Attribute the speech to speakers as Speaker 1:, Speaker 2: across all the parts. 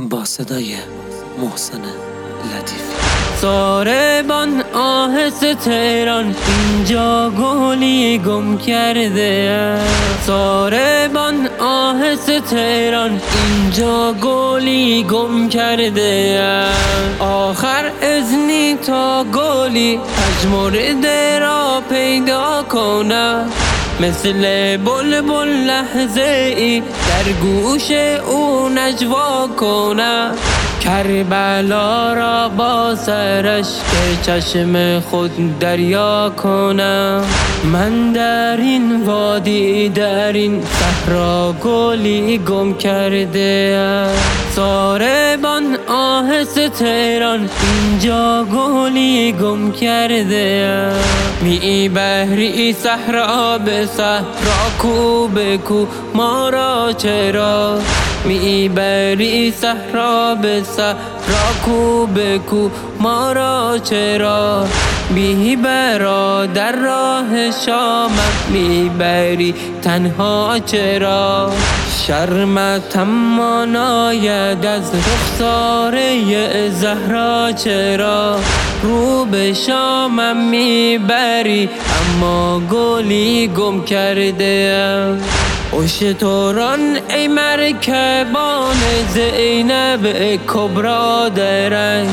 Speaker 1: با صدای محسن لطیفی.
Speaker 2: ساربان آهسته تهران اینجا گلی گم کرده. ساربان آهسته تهران اینجا گلی گم کرده. آخر اذنی تا گلی پژمرده را پیدا کنه، مثل بلبل لحظه ای در گوش او نجوا کنه. کربلا را با سرش که چشم خود دریا کنه. من در این وادی در این صحرا گلی گم کرده. ساربان آهسته تهران اینجا گلی گم کرده. می بهری صحرا به صحرا کو به کو ما را چرا؟ می بری صحرا به صحرا کو به کو ما را چرا؟ بی برادر راه شامم می بری تنها چرا؟ شرمتم ناید از رخساره زهرا چرا؟ رو به شامم می بری اما گلی گم کرده. اشتران ای مرکبان زینب کبرا درنگ.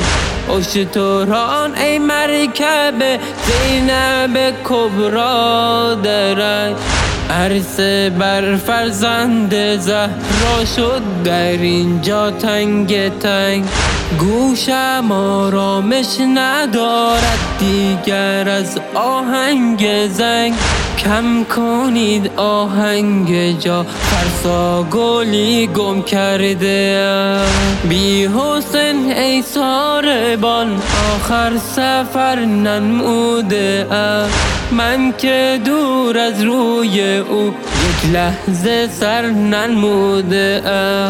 Speaker 2: اشتران ای مرکب زینب کبرا درنگ. عرصه بر فرزند زهرا شد در اینجا تنگ تنگ. گوشم آرامش ندارد دیگر از آهنگ زنگ. کم کنید آهنگ جا فرسا گلی گم کرده. بی حسین ای ساربان آخر سفر ننموده. من که دور از روی او یک لحظه سر ننموده.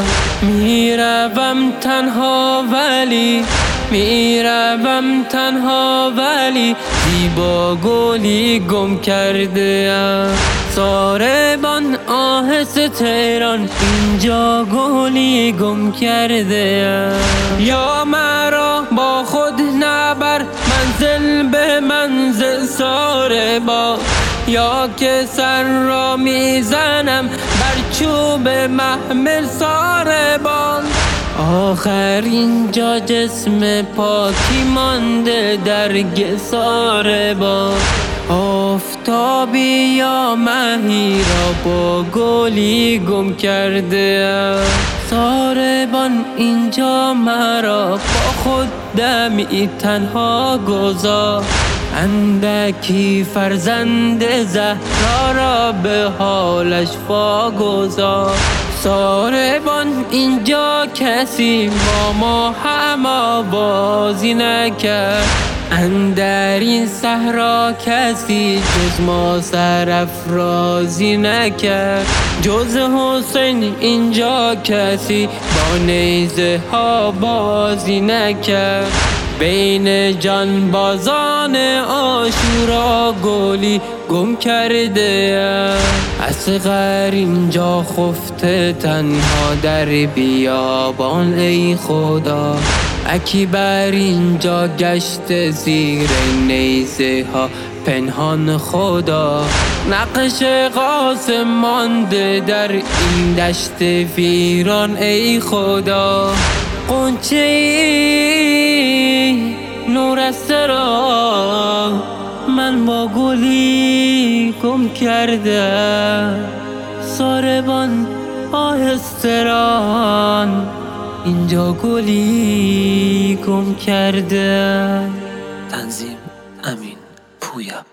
Speaker 2: میروم تنها ولی میروم تنها ولی زیبا گلی گم کرده. ساربان آهسته تهران اینجا گلی گم کرده. یا مرا با خود نبر منزل به منزل ساربان، یا که سر را میزنم بر چوب محمل ساربان. آخر اینجا جسم پاکی مانده درگ ساربان. آفتابی یا مهی را با گلی گم کرده. ساربان اینجا مرا با خود دمی تنها گذار. اندکی فرزند زهرا را به حالش واگذار. ساربان اینجا کسی با ما هم آوازی نکرد. اندر این صحرا کسی جز ما سرافرازی نکرد. جز حسین اینجا کسی با نیزه ها بازی نکرد. بین جانبازان عاشورا گلی گم کرده. اصغر اینجا خفته تنها در بیابان ای خدا. اکبر اینجا گشت زیر نیزه ها پنهان خدا. نقش قاسم مانده در این دشت ویران ای خدا. غنچه ای نورسته را من با گلی گم کرده. ساربان آهسته ران اینجا گلی گم کرده.
Speaker 1: تنظیم امین پویا.